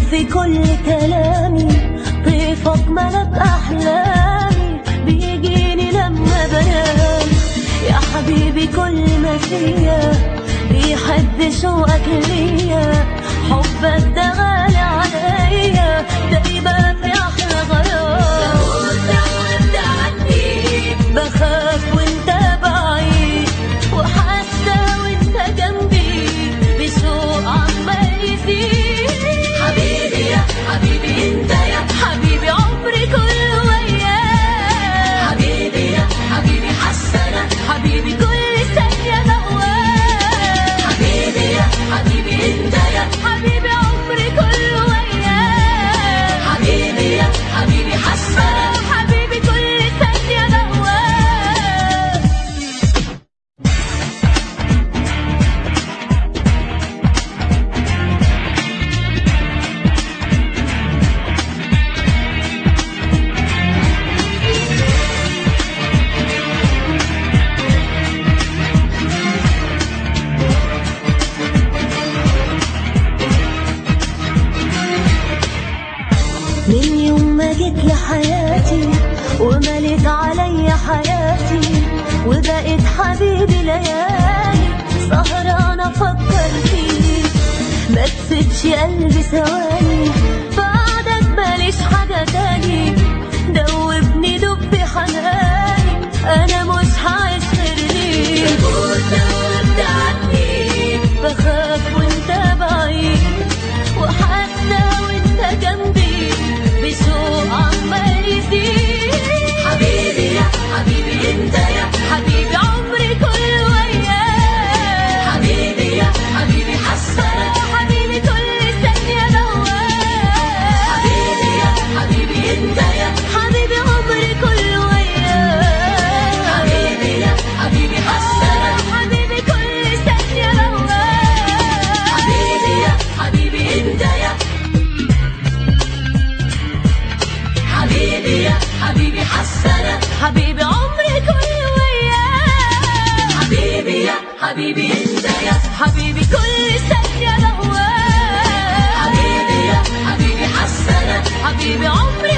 في كل كلامي، طيفك ملك أحلامي، بيجيني لما بنام. يا حبيبي كل ما فيا بيحب شوقك ليا، حبك ده غالي عليا، دايما في أحلى غرام. بموت عني، بخاف وانت بعيد، وحاسة وانت جنبي بشوق عمال يزيد. حبيبي يا حبيبي انت يا حبيبي عمري كله وياك. حبيبي يا حبيبي حسنا، حبيبي كل ثانية بهواك. حبيبي يا حبيبي انت يا حبيبي عمري كله وياك. حبيبي يا حبيبي حسنا، حبيبي كل ثانية بهواك. من يوم ما جيت لحياتي ومليت عليا حياتي، وبقيت حبيبي ليالي سهرانة أفكر فيك. ما تسيبش قلبي ثواني، بعدك ماليش حاجة تاني، دوبني دب حناني، أنا مش عايش غير ليك. بموت عني، بخاف وانت بعيد، وحاسة وانت جنبي بشوق عمال يزيد. حبيبي يا حبيبي انت يا حبيبي عمري كله وياك. حبيبي يا حبيبي حسنا، حبيبي كل ثانية بهواك. حبيبي يا حبيبي انت يا حبيبي عمري كله وياك. حبيبي يا حبيبي حسنا، حبيبي كل ثانية بهواك. حبيبي يا حبيبي انت يا حبيبي يا حبيبي حسنا، حبيبي عمري كله وياك. حبيبي يا حبيبي انت يا حبيبي كل ثانية بهواك. حبيبي يا حبيبي حسنا، حبيبي عمري